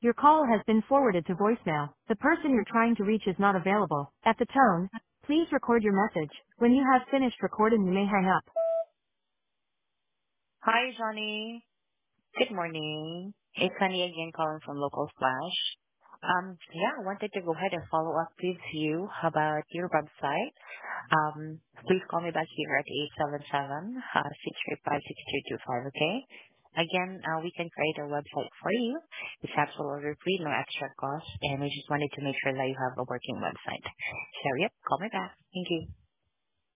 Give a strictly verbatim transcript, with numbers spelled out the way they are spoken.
Your call has been forwarded to voicemail. The person you're trying to reach is not available. At the tone, please record your message. When you have finished recording, you may hang up. Hi, Johnny. Good morning. It's Sunny again calling from Local Flash. Um, yeah, I wanted to go ahead and follow up with you about your website. Um, please call me back here at eight seven seven, six three five, six two two five, okay? Again, uh, we can create a website for you. It's absolutely free, no extra cost, and we just wanted to make sure that you have a working website. So, yep, call me back. Thank you.